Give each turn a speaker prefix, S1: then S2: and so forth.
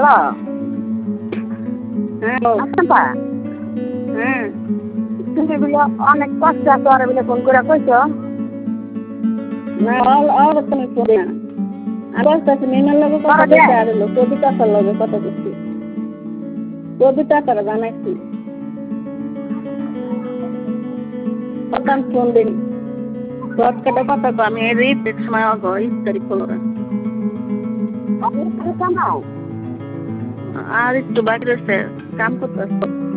S1: হ্যাঁ হ্যাঁ তুমি বলে অনেক কষ্ট করে বলে ফোন করে কইছ না আর তুমি ফোন না আবার কাছে মেমের লগে কথা বলতে আর হলো কবিতা তার লগে কথা বলছি কবিতা তারা জানাইছি কথা ফোন দিন শর্টকাটে কথা কো আমি রিড সময় আগো ইস্তারি খোলো আর একটু বাকি রয়েছে কাম করতে